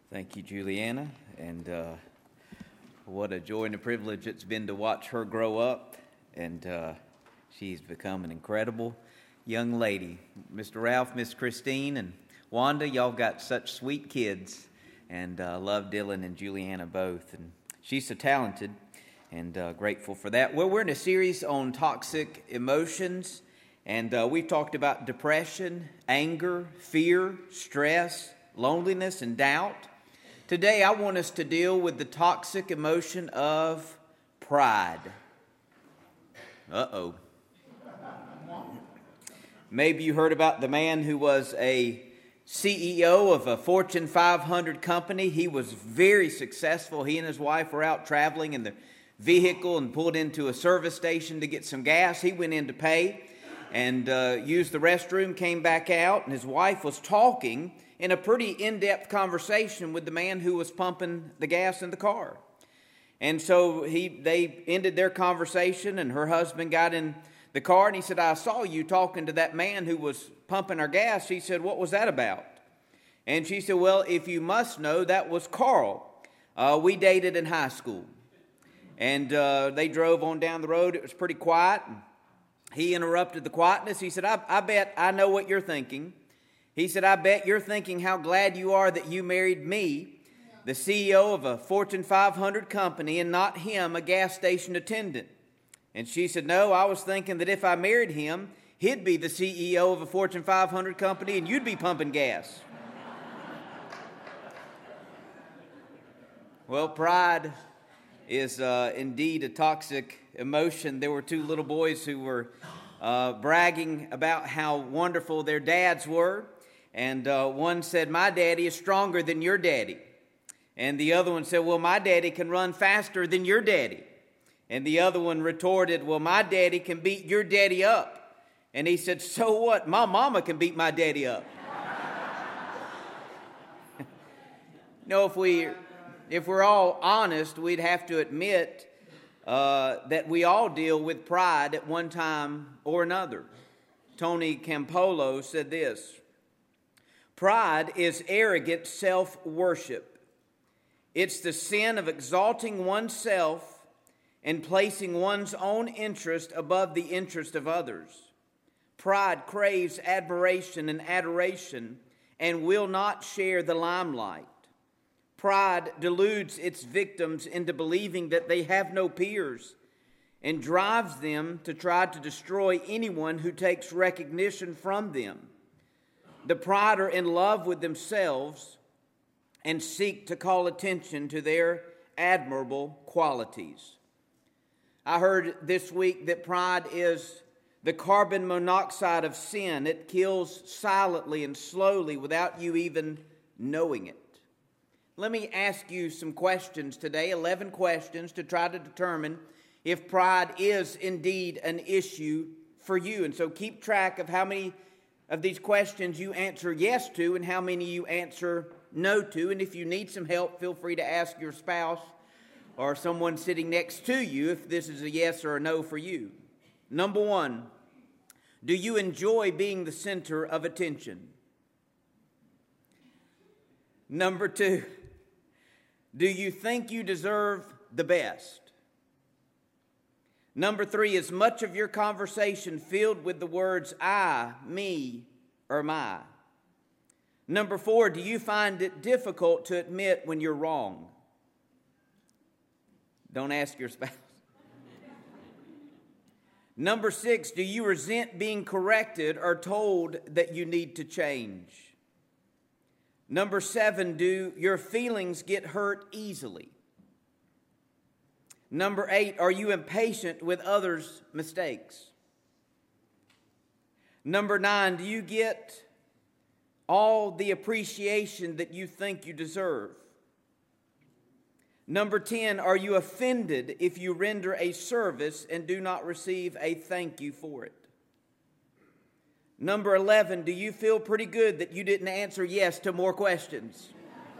Thank you, Juliana, and what a joy and a privilege it's been to watch her grow up, and she's become an incredible young lady. Mr. Ralph, Miss Christine, and Wanda, y'all got such sweet kids, and love Dylan and Juliana both, and she's so talented, and grateful for that. Well, we're in a series on toxic emotions, and we've talked about depression, anger, fear, stress, loneliness, and doubt. Today, I want us to deal with the toxic emotion of pride. Uh-oh. Maybe you heard about the man who was a CEO of a Fortune 500 company. He was very successful. He and his wife were out traveling in the vehicle and pulled into a service station to get some gas. He went in to pay and used the restroom, came back out, and his wife was talking in a pretty in-depth conversation with the man who was pumping the gas in the car. And so they ended their conversation, and her husband got in the car, and he said, "I saw you talking to that man who was pumping our gas." He said, "What was that about?" And she said, "Well, if you must know, that was Carl. We dated in high school." And they drove on down the road. It was pretty quiet. He interrupted the quietness. He said, I bet I know what you're thinking. He said, "I bet you're thinking how glad you are that you married me, the CEO of a Fortune 500 company, and not him, a gas station attendant." And she said, "No, I was thinking that if I married him, he'd be the CEO of a Fortune 500 company and you'd be pumping gas." Well, pride is indeed a toxic emotion. There were two little boys who were bragging about how wonderful their dads were. And one said, "My daddy is stronger than your daddy." And the other one said, "Well, my daddy can run faster than your daddy." And the other one retorted, "Well, my daddy can beat your daddy up." And he said, "So what? My mama can beat my daddy up." If we're all honest, we'd have to admit that we all deal with pride at one time or another. Tony Campolo said this: "Pride is arrogant self-worship. It's the sin of exalting oneself and placing one's own interest above the interest of others. Pride craves admiration and adoration and will not share the limelight. Pride deludes its victims into believing that they have no peers and drives them to try to destroy anyone who takes recognition from them. The pride are in love with themselves and seek to call attention to their admirable qualities." I heard this week that pride is the carbon monoxide of sin. It kills silently and slowly without you even knowing it. Let me ask you some questions today, 11 questions, to try to determine if pride is indeed an issue for you. And so keep track of how many of these questions you answer yes to and how many you answer no to. And if you need some help, feel free to ask your spouse or someone sitting next to you if this is a yes or a no for you. Number one, do you enjoy being the center of attention? Number two, do you think you deserve the best? Number three, is much of your conversation filled with the words I, me, or my? Number four, do you find it difficult to admit when you're wrong? Don't ask your spouse. Number six, do you resent being corrected or told that you need to change? Number seven, do your feelings get hurt easily? Number eight, are you impatient with others' mistakes? Number nine, do you get all the appreciation that you think you deserve? Number 10, are you offended if you render a service and do not receive a thank you for it? Number 11, do you feel pretty good that you didn't answer yes to more questions?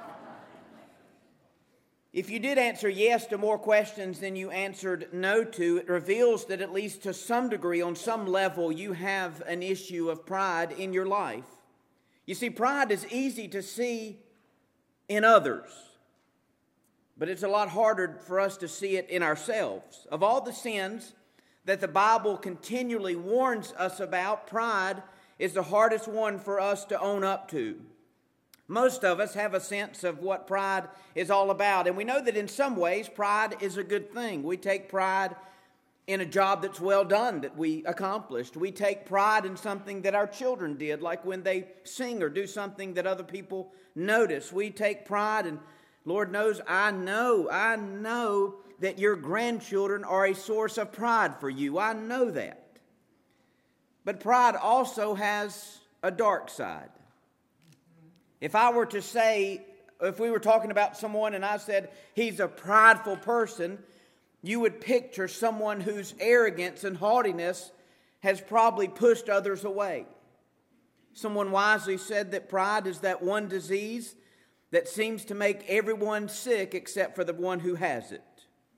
If you did answer yes to more questions than you answered no to, it reveals that at least to some degree, on some level, you have an issue of pride in your life. You see, pride is easy to see in others. But it's a lot harder for us to see it in ourselves. Of all the sins that the Bible continually warns us about, pride is the hardest one for us to own up to. Most of us have a sense of what pride is all about, and we know that in some ways pride is a good thing. We take pride in a job that's well done, that we accomplished. We take pride in something that our children did, like when they sing or do something that other people notice. We take pride, and Lord knows, I know that your grandchildren are a source of pride for you. I know that. But pride also has a dark side. If I were to say, if we were talking about someone and I said he's a prideful person, you would picture someone whose arrogance and haughtiness has probably pushed others away. Someone wisely said that pride is that one disease that seems to make everyone sick except for the one who has it.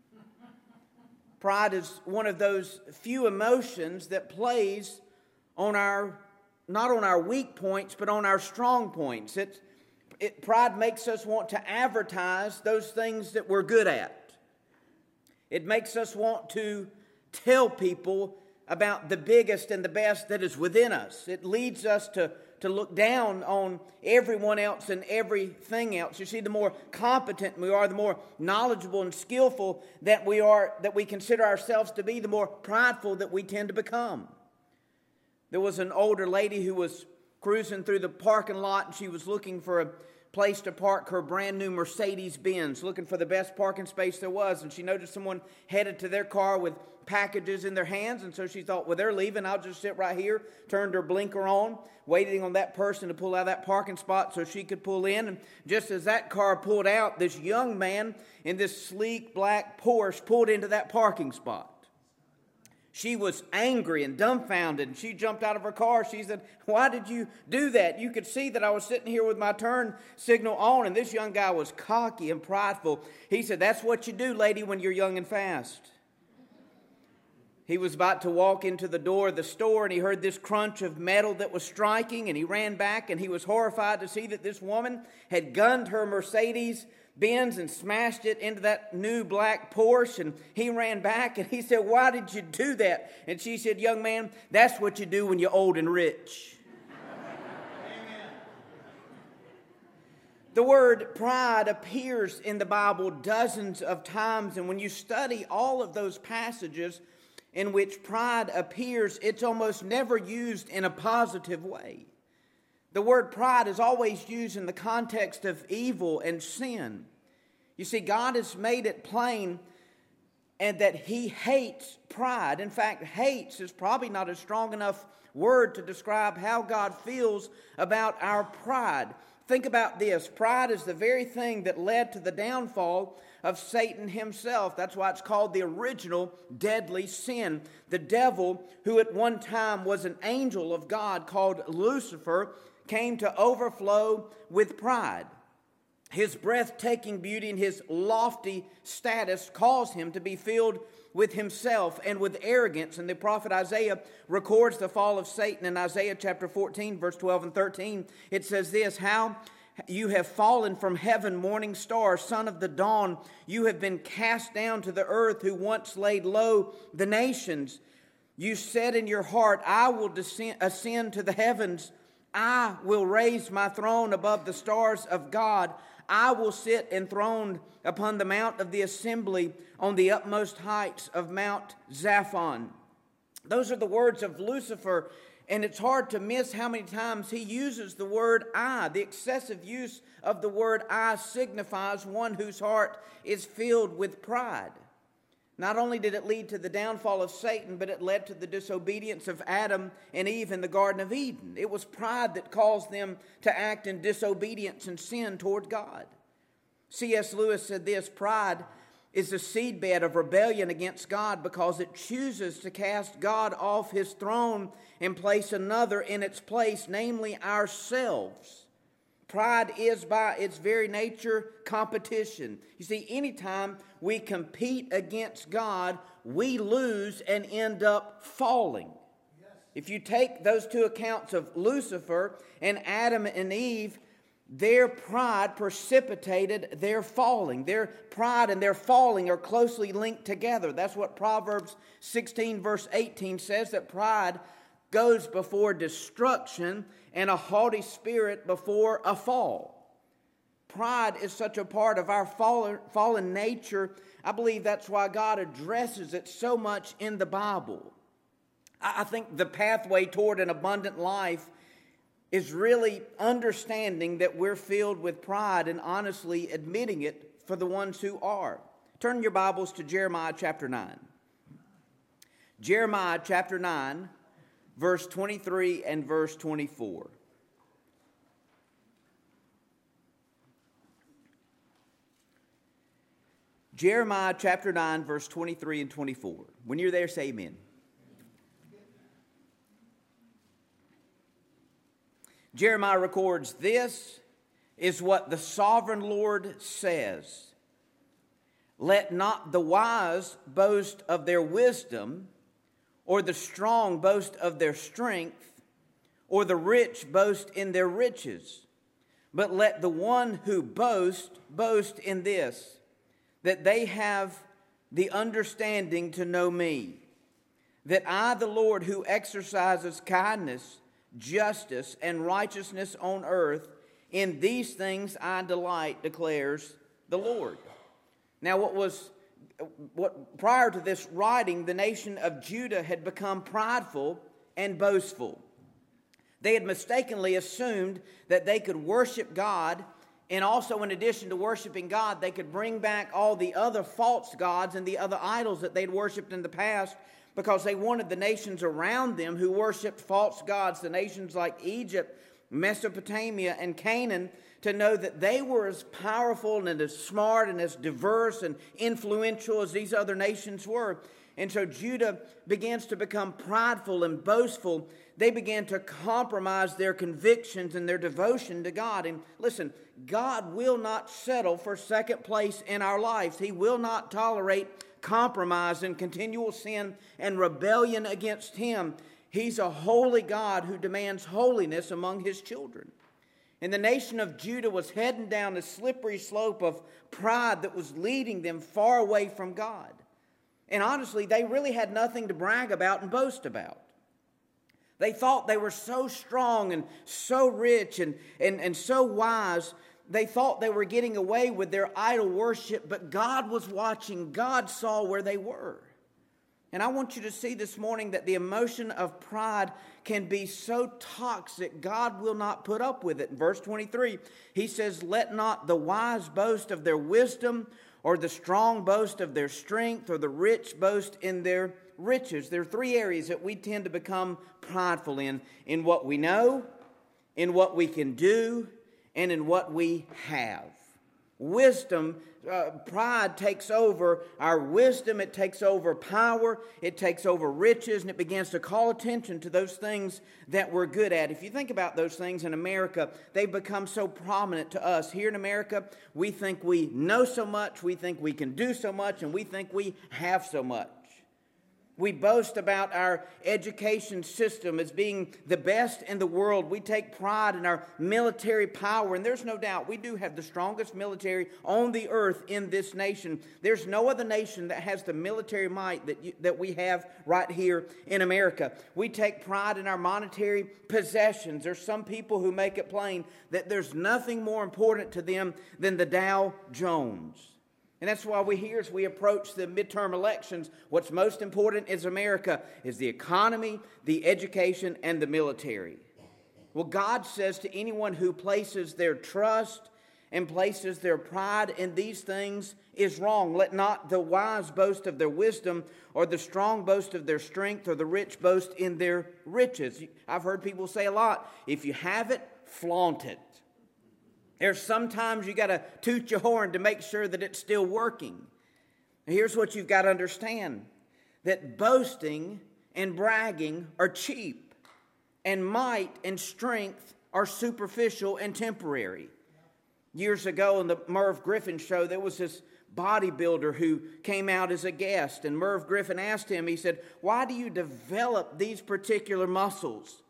Pride is one of those few emotions that plays on not on our weak points, but on our strong points. Pride makes us want to advertise those things that we're good at. It makes us want to tell people about the biggest and the best that is within us. It leads us to look down on everyone else and everything else. You see, the more competent we are, the more knowledgeable and skillful that we are, that we consider ourselves to be, the more prideful that we tend to become. There was an older lady who was cruising through the parking lot, and she was looking for a place to park her brand new Mercedes-Benz, looking for the best parking space there was. And she noticed someone headed to their car with packages in their hands, and so she thought, well, they're leaving, I'll just sit right here. Turned her blinker on, waiting on that person to pull out of that parking spot so she could pull in. And just as that car pulled out, this young man in this sleek black Porsche pulled into that parking spot. She was angry and dumbfounded, and she jumped out of her car. She said, why did you do that? You could see that I was sitting here with my turn signal on, and this young guy was cocky and prideful. He said, that's what you do, lady, when you're young and fast. He was about to walk into the door of the store, and he heard this crunch of metal that was striking, and he ran back, and he was horrified to see that this woman had gunned her Mercedes-Benz and smashed it into that new black Porsche. And he ran back and he said, why did you do that? And she said, young man, that's what you do when you're old and rich. The word pride appears in the Bible dozens of times, and when you study all of those passages in which pride appears, it's almost never used in a positive way. The word pride is always used in the context of evil and sin. You see, God has made it plain and that He hates pride. In fact, hates is probably not a strong enough word to describe how God feels about our pride. Think about this. Pride is the very thing that led to the downfall of Satan himself. That's why it's called the original deadly sin. The devil, who at one time was an angel of God called Lucifer, came to overflow with pride. His breathtaking beauty and his lofty status caused him to be filled with himself and with arrogance. And the prophet Isaiah records the fall of Satan in Isaiah chapter 14, verse 12 and 13. It says this, how you have fallen from heaven, morning star, son of the dawn. You have been cast down to the earth, who once laid low the nations. You said in your heart, I will ascend to the heavens. I will raise my throne above the stars of God. I will sit enthroned upon the mount of the assembly on the utmost heights of Mount Zaphon. Those are the words of Lucifer, and it's hard to miss how many times he uses the word I. The excessive use of the word I signifies one whose heart is filled with pride. Not only did it lead to the downfall of Satan, but it led to the disobedience of Adam and Eve in the Garden of Eden. It was pride that caused them to act in disobedience and sin toward God. C.S. Lewis said this, pride is the seedbed of rebellion against God because it chooses to cast God off His throne and place another in its place, namely ourselves. Pride is by its very nature competition. You see, anytime we compete against God, we lose and end up falling. Yes. If you take those two accounts of Lucifer and Adam and Eve, their pride precipitated their falling. Their pride and their falling are closely linked together. That's what Proverbs 16 verse 18 says, that pride goes before destruction and a haughty spirit before a fall. Pride is such a part of our fallen nature. I believe that's why God addresses it so much in the Bible. I think the pathway toward an abundant life is really understanding that we're filled with pride and honestly admitting it for the ones who are. Turn your Bibles to Jeremiah chapter 9. Jeremiah chapter 9, verse 23 and verse 24. Jeremiah chapter 9, verse 23 and 24. When you're there, say amen. Jeremiah records, "This is what the sovereign Lord says. Let not the wise boast of their wisdom, or the strong boast of their strength, or the rich boast in their riches. But let the one who boasts boast in this, that they have the understanding to know me, that I, the Lord, who exercises kindness, justice, and righteousness on earth, in these things I delight, declares the Lord." Now, prior to this writing, the nation of Judah had become prideful and boastful. They had mistakenly assumed that they could worship God, and also in addition to worshiping God, they could bring back all the other false gods and the other idols that they'd worshipped in the past, because they wanted the nations around them who worshipped false gods, the nations like Egypt, Mesopotamia, and Canaan, to know that they were as powerful and as smart and as diverse and influential as these other nations were. And so Judah begins to become prideful and boastful. They began to compromise their convictions and their devotion to God. And listen, God will not settle for second place in our lives. He will not tolerate compromise and continual sin and rebellion against Him. He's a holy God who demands holiness among His children. And the nation of Judah was heading down a slippery slope of pride that was leading them far away from God. And honestly, they really had nothing to brag about and boast about. They thought they were so strong and so rich and so wise. They thought they were getting away with their idol worship, but God was watching. God saw where they were. And I want you to see this morning that the emotion of pride can be so toxic, God will not put up with it. In verse 23, he says, "Let not the wise boast of their wisdom, or the strong boast of their strength, or the rich boast in their riches." There are three areas that we tend to become prideful in what we know, in what we can do, and in what we have. Wisdom, pride takes over our wisdom, it takes over power, it takes over riches, and it begins to call attention to those things that we're good at. If you think about those things in America, they've become so prominent to us. Here in America, we think we know so much, we think we can do so much, and we think we have so much. We boast about our education system as being the best in the world. We take pride in our military power, and there's no doubt we do have the strongest military on the earth in this nation. There's no other nation that has the military might that we have right here in America. We take pride in our monetary possessions. There's some people who make it plain that there's nothing more important to them than the Dow Jones. And that's why we hear as we approach the midterm elections, what's most important is America is the economy, the education, and the military. Well, God says to anyone who places their trust and places their pride in these things is wrong. Let not the wise boast of their wisdom, or the strong boast of their strength, or the rich boast in their riches. I've heard people say a lot, if you have it, flaunt it. There's sometimes you got to toot your horn to make sure that it's still working. Here's what you've got to understand. That boasting and bragging are cheap. And might and strength are superficial and temporary. Years ago on the Merv Griffin show, there was this bodybuilder who came out as a guest. And Merv Griffin asked him, he said, "Why do you develop these particular muscles?"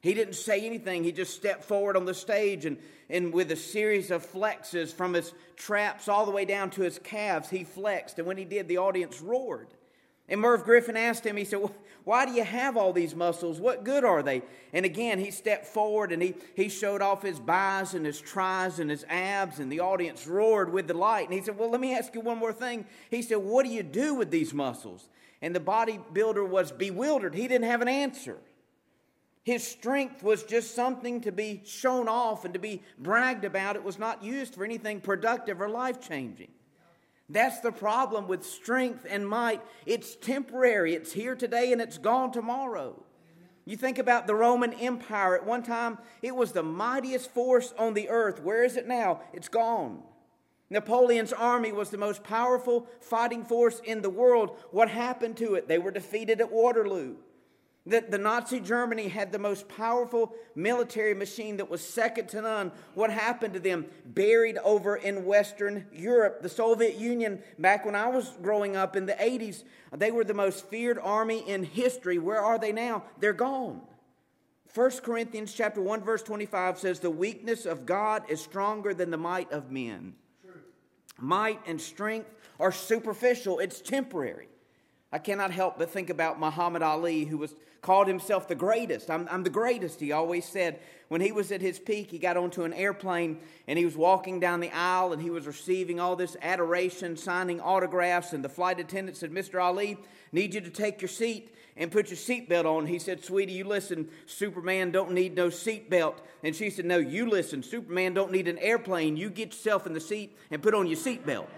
He didn't say anything. He just stepped forward on the stage and with a series of flexes from his traps all the way down to his calves, he flexed. And when he did, the audience roared. And Merv Griffin asked him, he said, well, why do you have all these muscles? What good are they? And again, he stepped forward and he showed off his bis and his tris and his abs, and the audience roared with delight. And he said, well, let me ask you one more thing. He said, what do you do with these muscles? And the bodybuilder was bewildered. He didn't have an answer. His strength was just something to be shown off and to be bragged about. It was not used for anything productive or life-changing. That's the problem with strength and might. It's temporary. It's here today and it's gone tomorrow. You think about the Roman Empire. At one time, it was the mightiest force on the earth. Where is it now? It's gone. Napoleon's army was the most powerful fighting force in the world. What happened to it? They were defeated at Waterloo. The Nazi Germany had the most powerful military machine that was second to none. What happened to them? Buried over in Western Europe. The Soviet Union, back when I was growing up in the 80s, they were the most feared army in history. Where are they now? They're gone. 1 Corinthians chapter 1, verse 25 says, the weakness of God is stronger than the might of men. True. Might and strength are superficial. It's temporary. I cannot help but think about Muhammad Ali, who called himself the greatest. I'm the greatest, he always said. When he was at his peak, he got onto an airplane and he was walking down the aisle and he was receiving all this adoration, signing autographs, and the flight attendant said, Mr. Ali, need you to take your seat and put your seatbelt on. He said, sweetie, you listen, Superman don't need no seatbelt. And she said, no, you listen, Superman don't need an airplane. You get yourself in the seat and put on your seatbelt.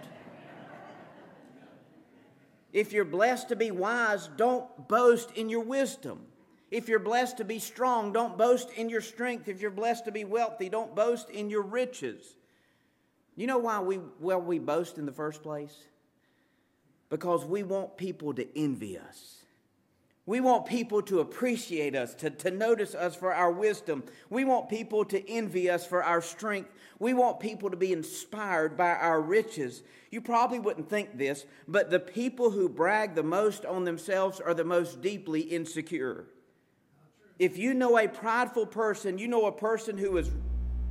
If you're blessed to be wise, don't boast in your wisdom. If you're blessed to be strong, don't boast in your strength. If you're blessed to be wealthy, don't boast in your riches. You know why we boast in the first place? Because we want people to envy us. We want people to appreciate us, to notice us for our wisdom. We want people to envy us for our strength. We want people to be inspired by our riches. You probably wouldn't think this, but the people who brag the most on themselves are the most deeply insecure. If you know a prideful person, you know a person who is...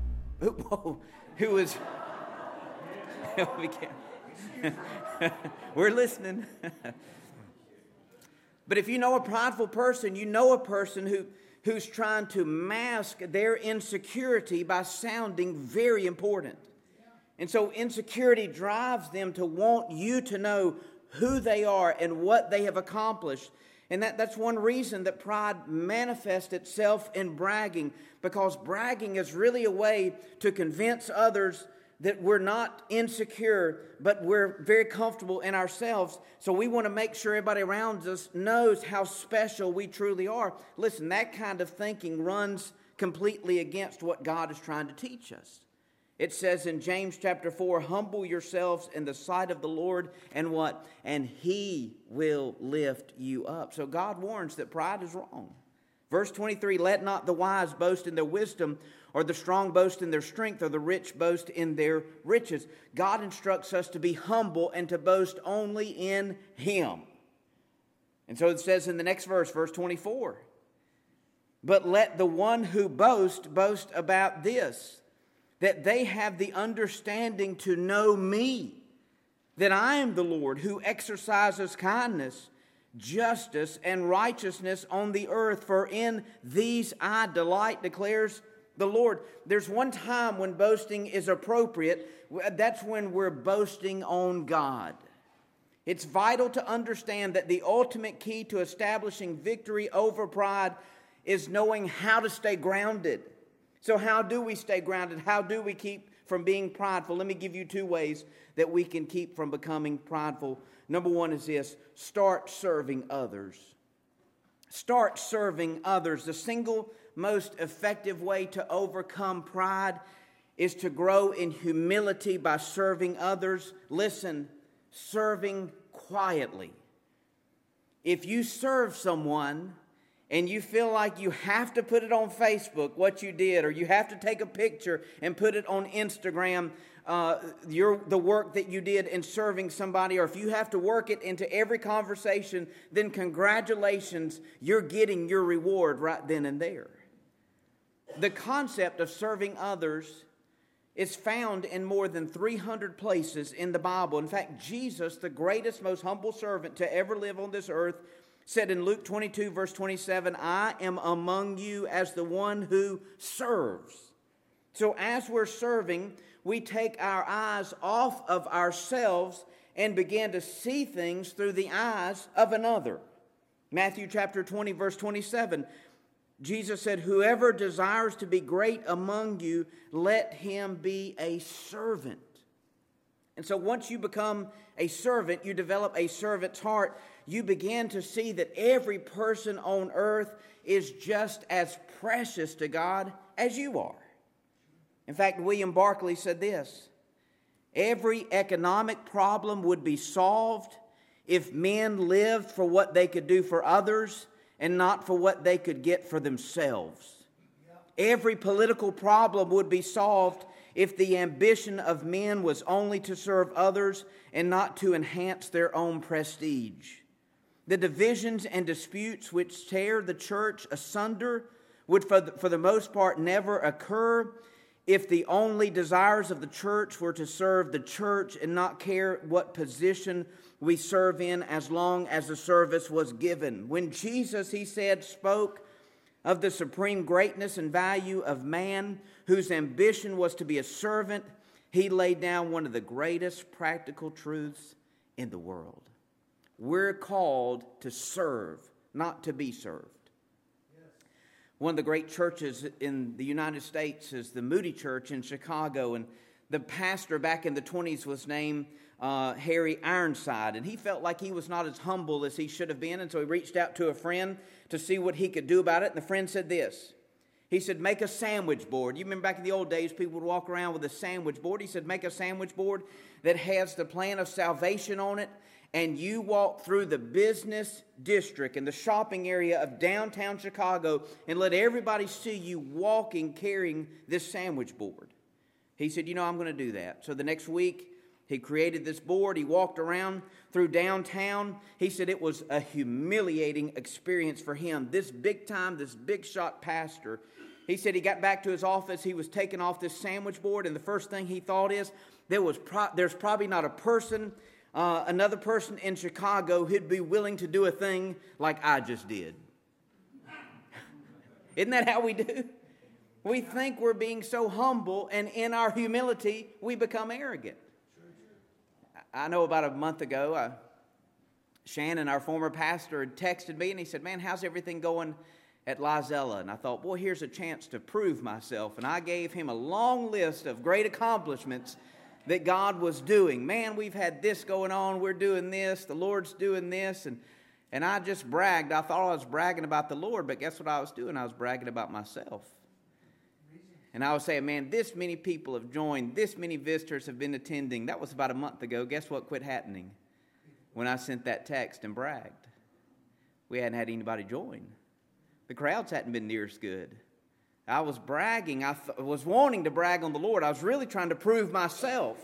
We're listening. But if you know a prideful person, you know a person who's trying to mask their insecurity by sounding very important. And so insecurity drives them to want you to know who they are and what they have accomplished. And that's one reason that pride manifests itself in bragging, because bragging is really a way to convince others that we're not insecure, but we're very comfortable in ourselves. So we want to make sure everybody around us knows how special we truly are. Listen, that kind of thinking runs completely against what God is trying to teach us. It says in James chapter 4, humble yourselves in the sight of the Lord, and what? And He will lift you up. So God warns that pride is wrong. Verse 23, let not the wise boast in their wisdom, or the strong boast in their strength, or the rich boast in their riches. God instructs us to be humble and to boast only in Him. And so it says in the next verse, verse 24, but let the one who boast about this, that they have the understanding to know me, that I am the Lord who exercises kindness, justice, and righteousness on the earth, for in these I delight, declares the Lord. There's one time when boasting is appropriate. That's when we're boasting on God. It's vital to understand that the ultimate key to establishing victory over pride is knowing how to stay grounded. So how do we stay grounded? How do we keep from being prideful? Let me give you 2 ways that we can keep from becoming prideful. Number 1 is this: start serving others. Start serving others. The single most effective way to overcome pride is to grow in humility by serving others. Listen, serving quietly. If you serve someone and you feel like you have to put it on Facebook, what you did, or you have to take a picture and put it on Instagram, the work that you did in serving somebody, or if you have to work it into every conversation, then congratulations, you're getting your reward right then and there. The concept of serving others is found in more than 300 places in the Bible. In fact, Jesus, the greatest, most humble servant to ever live on this earth, said in Luke 22, verse 27, I am among you as the one who serves. So as we're serving, we take our eyes off of ourselves and begin to see things through the eyes of another. Matthew chapter 20, verse 27, Jesus said, whoever desires to be great among you, let him be a servant. And so once you become a servant, you develop a servant's heart. You begin to see that every person on earth is just as precious to God as you are. In fact, William Barclay said this, every economic problem would be solved if men lived for what they could do for others and not for what they could get for themselves. Every political problem would be solved if the ambition of men was only to serve others and not to enhance their own prestige. The divisions and disputes which tear the church asunder would for the most part never occur if the only desires of the church were to serve the church and not care what position we serve in as long as the service was given. When Jesus, he said, spoke of the supreme greatness and value of man whose ambition was to be a servant, he laid down one of the greatest practical truths in the world. We're called to serve, not to be served. One of the great churches in the United States is the Moody Church in Chicago, and the pastor back in the 1920s was named Harry Ironside, and he felt like he was not as humble as he should have been, and so he reached out to a friend to see what he could do about it, and the friend said this. He said, make a sandwich board. You remember back in the old days, people would walk around with a sandwich board. He said, make a sandwich board that has the plan of salvation on it, and you walk through the business district and the shopping area of downtown Chicago and let everybody see you walking, carrying this sandwich board. He said, I'm going to do that. So the next week, he created this board. He walked around through downtown. He said it was a humiliating experience for him. This big shot pastor, he said he got back to his office. He was taking off this sandwich board, and the first thing he thought is, there's probably not a person, another person in Chicago who'd be willing to do a thing like I just did. Isn't that how we do? We think we're being so humble, and in our humility, we become arrogant. I know about a month ago, Shannon, our former pastor, had texted me, and he said, man, how's everything going at Lizella? And I thought, boy, here's a chance to prove myself. And I gave him a long list of great accomplishments that God was doing. Man, we've had this going on. We're doing this. The Lord's doing this. And I just bragged. I thought I was bragging about the Lord, but guess what I was doing? I was bragging about myself. And I was saying, man, this many people have joined. This many visitors have been attending. That was about a month ago. Guess what quit happening? When I sent that text and bragged. We hadn't had anybody join. The crowds hadn't been near as good. I was bragging. I was wanting to brag on the Lord. I was really trying to prove myself.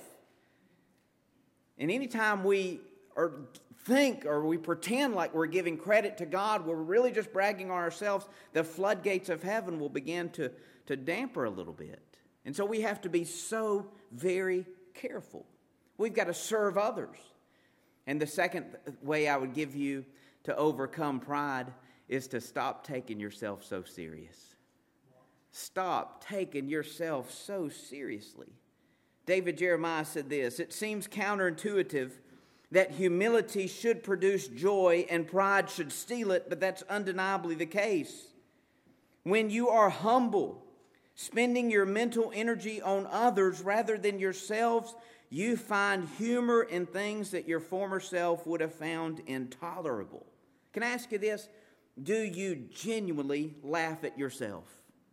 And anytime we think or we pretend like we're giving credit to God, we're really just bragging on ourselves, the floodgates of heaven will begin to damper a little bit. And so we have to be so very careful. We've got to serve others. And the second way I would give you to overcome pride is to stop taking yourself so serious. Stop taking yourself so seriously. David Jeremiah said this, it seems counterintuitive that humility should produce joy and pride should steal it, but that's undeniably the case. When you are humble, spending your mental energy on others rather than yourselves, you find humor in things that your former self would have found intolerable. Can I ask you this? Do you genuinely laugh at yourself?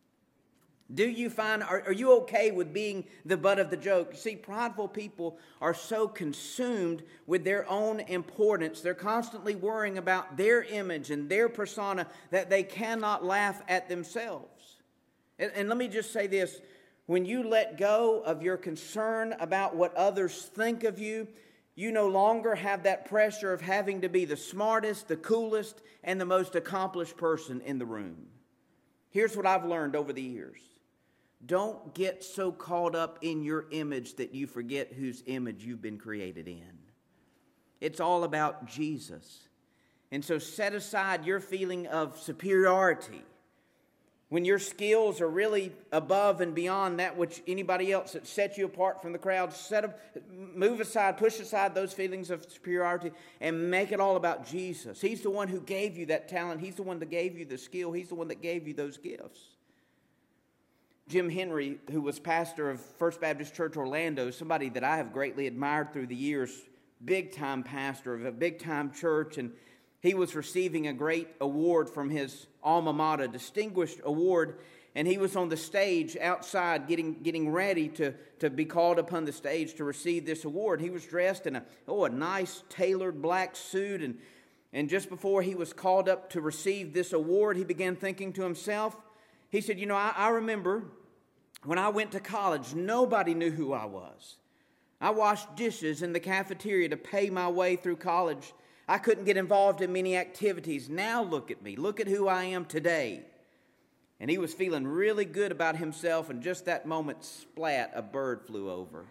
Do you find, are you okay with being the butt of the joke? You see, prideful people are so consumed with their own importance. They're constantly worrying about their image and their persona that they cannot laugh at themselves. And let me just say this. When you let go of your concern about what others think of you, you no longer have that pressure of having to be the smartest, the coolest, and the most accomplished person in the room. Here's what I've learned over the years. Don't get so caught up in your image that you forget whose image you've been created in. It's all about Jesus. And so set aside your feeling of superiority. When your skills are really above and beyond that which anybody else that sets you apart from the crowd, move aside, push aside those feelings of superiority and make it all about Jesus. He's the one who gave you that talent. He's the one that gave you the skill. He's the one that gave you those gifts. Jim Henry, who was pastor of First Baptist Church Orlando, somebody that I have greatly admired through the years, big-time pastor of a big-time church, and he was receiving a great award from his alma mater, distinguished award, and he was on the stage outside getting ready to be called upon the stage to receive this award. He was dressed in a nice tailored black suit, and just before he was called up to receive this award, he began thinking to himself, he said, I remember when I went to college, nobody knew who I was. I washed dishes in the cafeteria to pay my way through college. I couldn't get involved in many activities. Now look at me. Look at who I am today. And he was feeling really good about himself, and just that moment, splat, a bird flew over.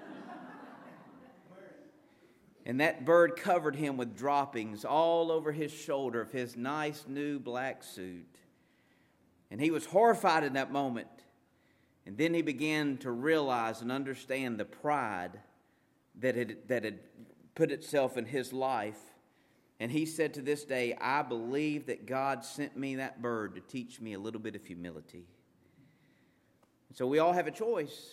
And that bird covered him with droppings all over his shoulder of his nice new black suit. And he was horrified in that moment. And then he began to realize and understand the pride that had put itself in his life. And he said to this day, I believe that God sent me that bird to teach me a little bit of humility. So we all have a choice.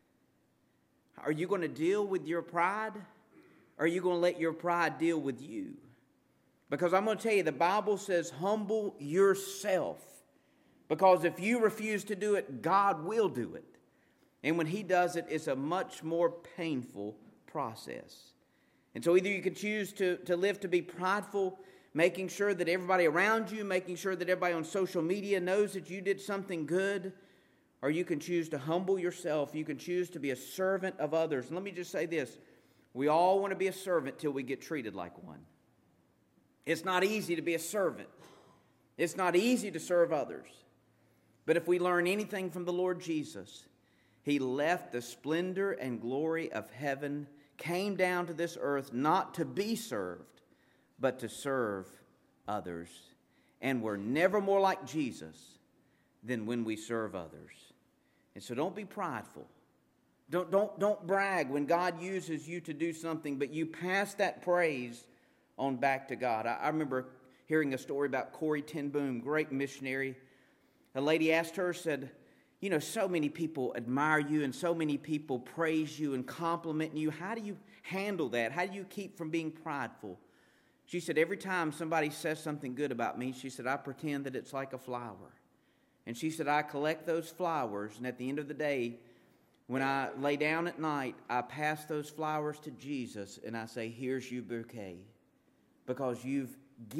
Are you going to deal with your pride? Or are you going to let your pride deal with you? Because I'm going to tell you, the Bible says, humble yourself. Because if you refuse to do it, God will do it. And when He does it, it's a much more painful process. And so either you can choose to live to be prideful, making sure that everybody around you, making sure that everybody on social media knows that you did something good, or you can choose to humble yourself. You can choose to be a servant of others. And let me just say this. We all want to be a servant till we get treated like one. It's not easy to be a servant. It's not easy to serve others. But if we learn anything from the Lord Jesus, He left the splendor and glory of heaven, came down to this earth not to be served, but to serve others. And we're never more like Jesus than when we serve others. And so don't be prideful. Don't brag when God uses you to do something, but you pass that praise on back to God. I remember hearing a story about Corrie ten Boom, great missionary. A lady asked her, said, so many people admire you and so many people praise you and compliment you. How do you handle that? How do you keep from being prideful? She said, every time somebody says something good about me, she said, I pretend that it's like a flower. And she said, I collect those flowers, and at the end of the day, when I lay down at night, I pass those flowers to Jesus, and I say, here's your bouquet. Because you've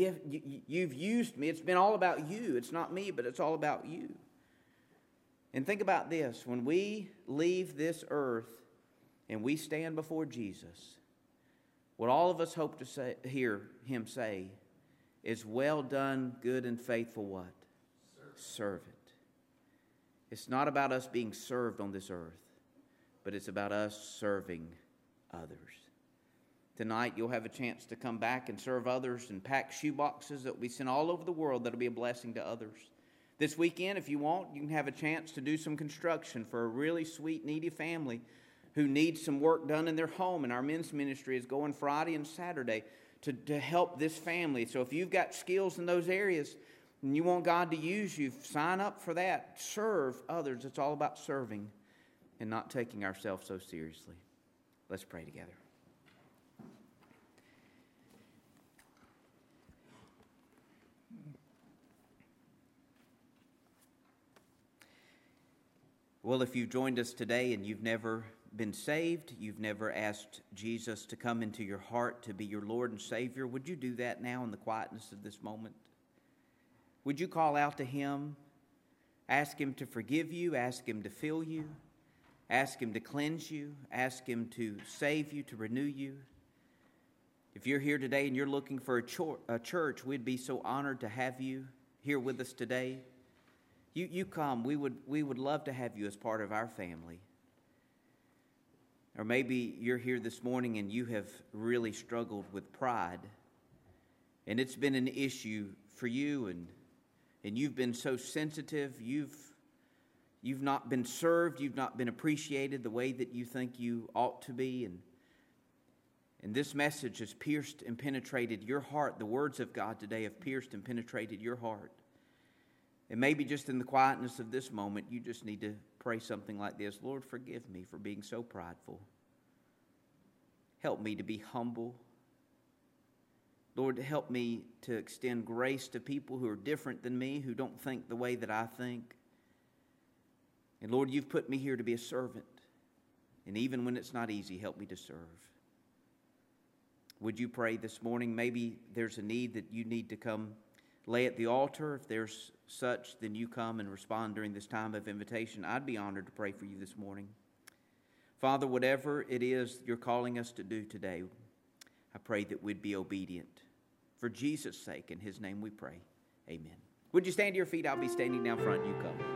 used me. It's been all about you. It's not me, but it's all about you. And think about this. When we leave this earth and we stand before Jesus, what all of us hope to hear Him say is, well done, good and faithful what? Servant. It's not about us being served on this earth, but it's about us serving others. Tonight, you'll have a chance to come back and serve others and pack shoe boxes that will be sent all over the world that will be a blessing to others. This weekend, if you want, you can have a chance to do some construction for a really sweet, needy family who needs some work done in their home. And our men's ministry is going Friday and Saturday to help this family. So if you've got skills in those areas and you want God to use you, sign up for that. Serve others. It's all about serving and not taking ourselves so seriously. Let's pray together. Well, if you've joined us today and you've never been saved, you've never asked Jesus to come into your heart to be your Lord and Savior, would you do that now in the quietness of this moment? Would you call out to Him? Ask Him to forgive you. Ask Him to fill you. Ask Him to cleanse you. Ask Him to save you, to renew you. If you're here today and you're looking for a church, we'd be so honored to have you here with us today. You come. We would love to have you as part of our family. Or maybe you're here this morning and you have really struggled with pride. And it's been an issue for you, and you've been so sensitive. You've not been served. You've not been appreciated the way that you think you ought to be. And this message has pierced and penetrated your heart. The words of God today have pierced and penetrated your heart. And maybe just in the quietness of this moment, you just need to pray something like this. Lord, forgive me for being so prideful. Help me to be humble. Lord, help me to extend grace to people who are different than me, who don't think the way that I think. And Lord, you've put me here to be a servant. And even when it's not easy, help me to serve. Would you pray this morning? Maybe there's a need that you need to come lay at the altar. If there's such, then you come and respond during this time of invitation. I'd be honored to pray for you this morning. Father, whatever it is you're calling us to do today, I pray that we'd be obedient. For Jesus' sake, in his name we pray. Amen. Would you stand to your feet? I'll be standing down front. You come.